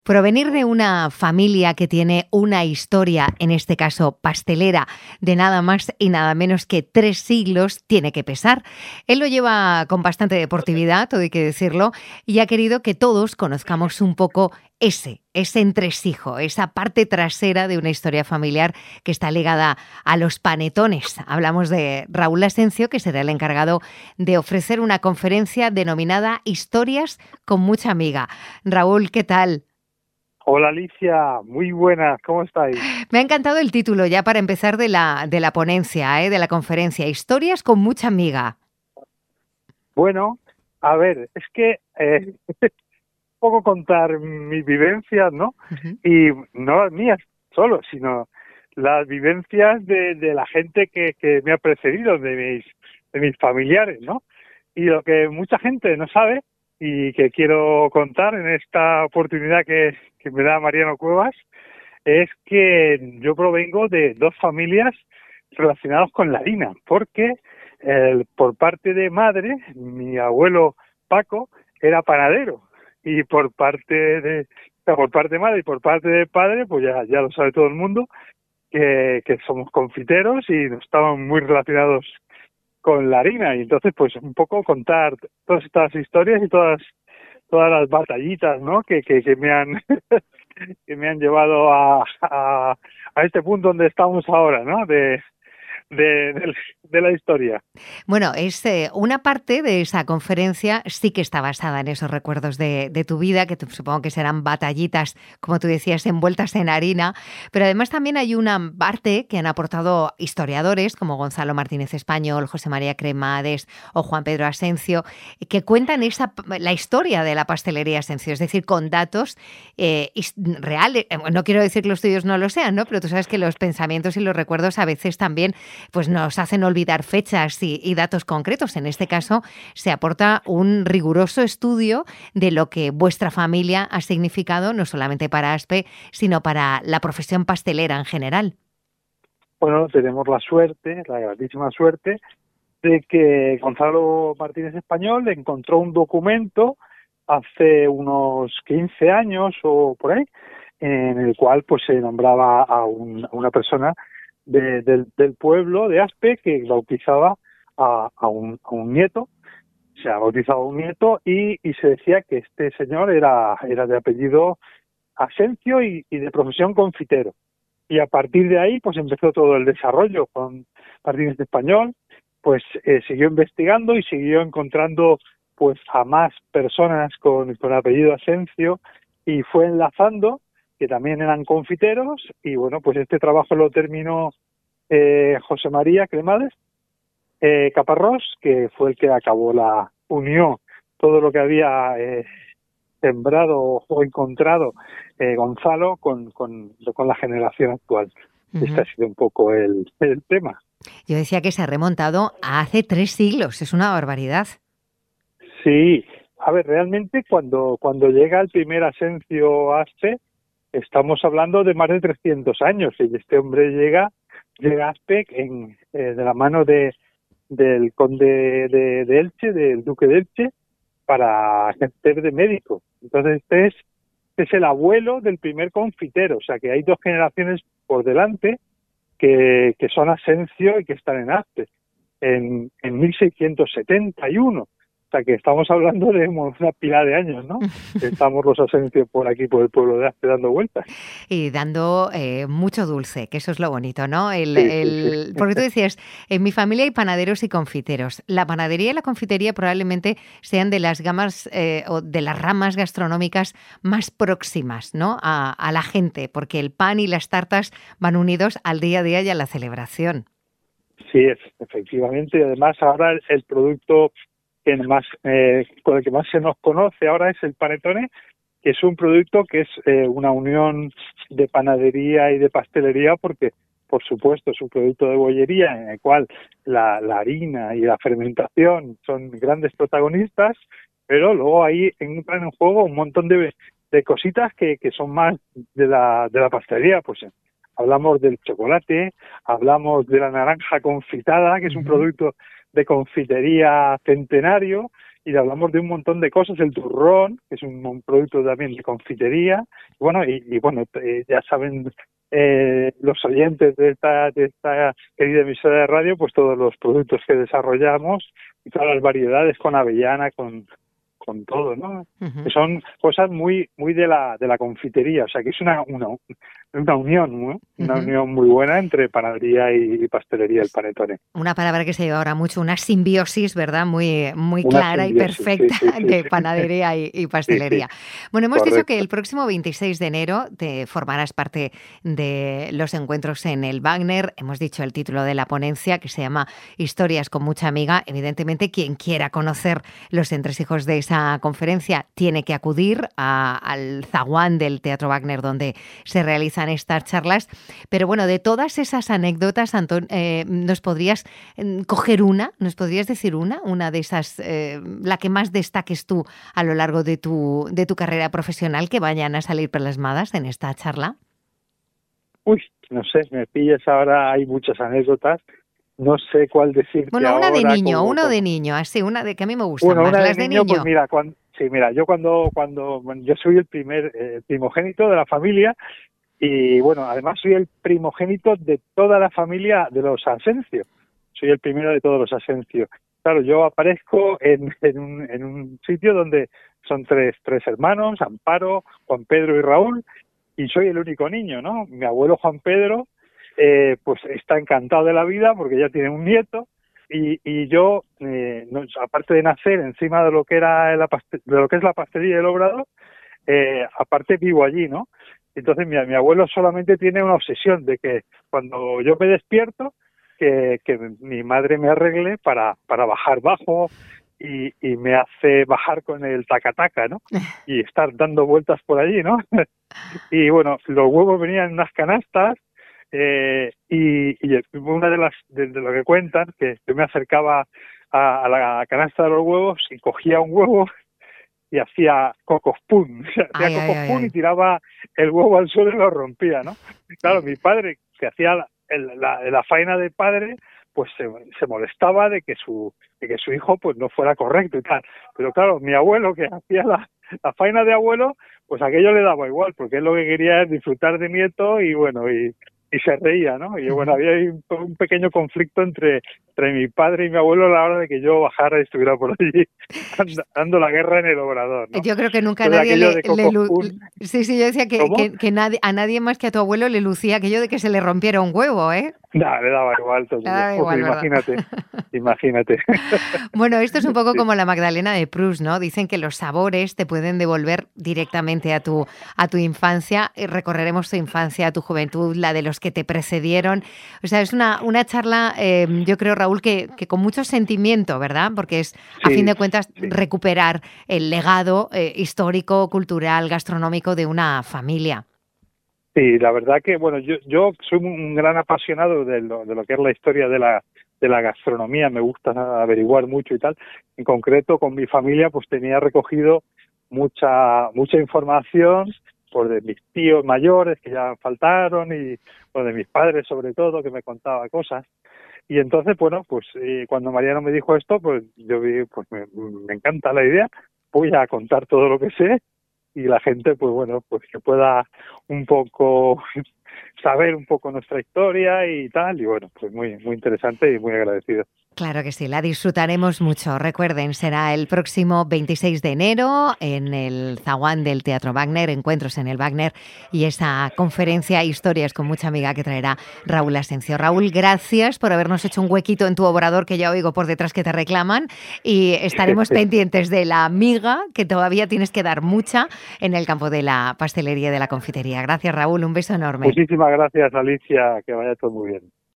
Provenir de una familia que tiene una historia, en este caso pastelera, de nada más y nada menos que 3 siglos, tiene que pesar. Él lo lleva con bastante deportividad, todo hay que decirlo, y ha querido que todos conozcamos un poco ese entresijo, esa parte trasera de una historia familiar que está ligada a los panetones. Hablamos de Raúl Asencio, que será el encargado de ofrecer una conferencia denominada Historias con mucha amiga. Raúl, ¿qué tal? Hola Alicia, muy buenas, ¿cómo estáis? Me ha encantado el título ya para empezar de la ponencia, de la conferencia, Historias con mucha amiga. Bueno, a ver, es que un poco contar mis vivencias, ¿no? Uh-huh. Y no las mías solo, sino las vivencias de la gente que me ha precedido, de mis familiares, ¿no? Y lo que mucha gente no sabe y que quiero contar en esta oportunidad que me da Mariano Cuevas es que yo provengo de 2 familias relacionadas con la harina, porque por parte de madre, mi abuelo Paco era panadero, y por parte de madre y por parte de padre, pues ya lo sabe todo el mundo, que somos confiteros y estaban muy relacionados con la harina. Y entonces, pues un poco contar todas estas historias y todas las batallitas, ¿no? que me han que me han llevado a este punto donde estamos ahora, ¿no? De la historia. Bueno, es una parte de esa conferencia sí que está basada en esos recuerdos de tu vida, que supongo que serán batallitas, como tú decías, envueltas en harina, pero además también hay una parte que han aportado historiadores como Gonzalo Martínez Español, José María Cremades o Juan Pedro Asencio, que cuentan la historia de la pastelería Asencio, es decir, con datos reales. No quiero decir que los tuyos no lo sean, ¿no? Pero tú sabes que los pensamientos y los recuerdos a veces también pues nos hacen olvidar fechas y datos concretos. En este caso, se aporta un riguroso estudio de lo que vuestra familia ha significado, no solamente para ASPE, sino para la profesión pastelera en general. Bueno, tenemos la grandísima suerte, de que Gonzalo Martínez Español encontró un documento hace unos 15 años o por ahí, en el cual pues se nombraba a una persona del pueblo de Aspe que bautizaba a un nieto. Se ha bautizado un nieto y se decía que este señor era de apellido Asencio y de profesión confitero. Y a partir de ahí pues empezó todo el desarrollo con Martínez Español, pues siguió investigando y siguió encontrando pues a más personas con apellido Asencio y fue enlazando que también eran confiteros. Y bueno, pues este trabajo lo terminó José María Cremades Caparrós, que fue el que unió todo lo que había sembrado o encontrado Gonzalo con la generación actual. Uh-huh. Este ha sido un poco el tema. Yo decía que se ha remontado a hace 3 siglos, es una barbaridad. Sí, a ver, realmente cuando llega el primer Asencio Aspe, estamos hablando de más de 300 años, y este hombre llega a Aspe de la mano del conde de Elche, del duque de Elche, para ejercer de médico. Entonces este es el abuelo del primer confitero, o sea que hay 2 generaciones por delante que son Asencio y que están en Aspe en 1671. O sea que estamos hablando de una pila de años, ¿no? Estamos los Asencio por aquí, por el pueblo de Aspe, dando vueltas. Y dando mucho dulce, que eso es lo bonito, ¿no? Sí. Porque tú decías, en mi familia hay panaderos y confiteros. La panadería y la confitería probablemente sean de las gamas o de las ramas gastronómicas más próximas, ¿no? A la gente, porque el pan y las tartas van unidos al día a día y a la celebración. Sí, efectivamente. Además, ahora el producto con el que más se nos conoce ahora es el panetone, que es un producto que es una unión de panadería y de pastelería, porque por supuesto es un producto de bollería en el cual la harina y la fermentación son grandes protagonistas, pero luego ahí entran en juego un montón de cositas que son más de la pastelería. Pues hablamos del chocolate, hablamos de la naranja confitada, que es un producto de confitería centenario, y hablamos de un montón de cosas, el turrón, que es un producto también de confitería, ya saben los oyentes de esta querida emisora de radio, pues todos los productos que desarrollamos y todas las variedades con avellana, con todo, ¿no? Ujú. Que son cosas muy de la confitería, o sea que es una unión, ¿no? Una Ujú. unión muy buena entre panadería y pastelería, el panettone. Una palabra que se lleva ahora mucho, una simbiosis, ¿verdad? Muy, muy Una clara y simbiosis, sí, perfecta sí, sí, de sí, panadería y sí, sí, pastelería. Bueno, hemos dicho que correcto. el próximo 26 de enero te formarás parte de los encuentros en el Wagner. Hemos dicho el título de la ponencia, que se llama Historias con mucha amiga. Evidentemente, quien quiera conocer los entresijos de esa conferencia tiene que acudir al zaguán del Teatro Wagner, donde se realizan estas charlas. Pero bueno, de todas esas anécdotas, Antón, ¿nos podrías nos podrías decir una de esas, la que más destaques tú a lo largo de tu carrera profesional, que vayan a salir plasmadas en esta charla? Uy, no sé, me pillas ahora, hay muchas anécdotas, no sé cuál decirte Bueno, una de ahora niño, como, uno de como... niño, así, una de que a mí me gustan Bueno, más, una de las de niño, pues niño. mira, yo bueno, yo soy el primer primogénito de la familia y bueno, además soy el primogénito de toda la familia de los Asensio, soy el primero de todos los Asensio. Claro, yo aparezco en un sitio donde son tres hermanos, Amparo, Juan Pedro y Raúl, y soy el único niño, ¿no? Mi abuelo Juan Pedro, pues está encantado de la vida porque ya tiene un nieto y yo, aparte de nacer encima de lo que era de lo que es la pastelería del Obrador, aparte vivo allí, ¿no? Entonces mi abuelo solamente tiene una obsesión de que cuando yo me despierto, que mi madre me arregle para bajar bajo y me hace bajar con el taca-taca, ¿no? Y estar dando vueltas por allí, ¿no? Y bueno, los huevos venían en unas canastas y una de lo que cuentan, que yo me acercaba a la canasta de los huevos y cogía un huevo y hacía cocospun, hacía Ay, ay, ay, cocospun y ay. tiraba el huevo al suelo y lo rompía, ¿no? Y claro, mi padre, que hacía la faena de padre, pues se molestaba de que su hijo pues no fuera correcto y tal. Pero claro, mi abuelo, que hacía la faena de abuelo, pues aquello le daba igual, porque él lo que quería es disfrutar de nieto y bueno, y se reía, ¿no? Y bueno, Ujú. había ahí un pequeño conflicto entre mi padre y mi abuelo a la hora de que yo bajara y estuviera por allí dando la guerra en el Obrador, ¿no? Yo creo que nunca a Entonces nadie aquello de Coco Spoon, Sí, sí, yo decía ¿cómo? que nadie, a nadie más que a tu abuelo le lucía aquello de que se le rompiera un huevo, ¿eh? Nada, le daba igual todo. Le daba igual, ¿verdad? Imagínate. Bueno, esto es un poco Sí, como la Magdalena de Proust, ¿no? Dicen que los sabores te pueden devolver directamente a tu infancia. Y recorreremos tu infancia, tu juventud, la de los que te precedieron. O sea, es una charla, yo creo, Raúl, que con mucho sentimiento, ¿verdad? Porque es, a fin sí, de cuentas, sí. recuperar el legado histórico, cultural, gastronómico de una familia. Sí, la verdad que, bueno, yo soy un gran apasionado de lo que es la historia de la gastronomía, me gusta averiguar mucho y tal. En concreto, con mi familia, pues tenía recogido mucha información, por de mis tíos mayores que ya faltaron y por de mis padres sobre todo, que me contaba cosas. Y entonces, bueno, pues cuando Mariano me dijo esto, pues yo vi, pues me encanta la idea, voy a contar todo lo que sé y la gente, pues bueno, pues que pueda un poco saber un poco nuestra historia y tal, y bueno, pues muy interesante y muy agradecido. Claro que sí, la disfrutaremos mucho. Recuerden, será el próximo 26 de enero en el zaguán del Teatro Wagner, encuentros en el Wagner y esa conferencia Historias con mucha amiga que traerá Raúl Asencio. Raúl, gracias por habernos hecho un huequito en tu obrador que ya oigo por detrás que te reclaman y estaremos pendientes de la miga que todavía tienes que dar mucha en el campo de la pastelería y de la confitería. Gracias, Raúl, un beso enorme. Muchísimas gracias, Alicia, que vaya todo muy bien.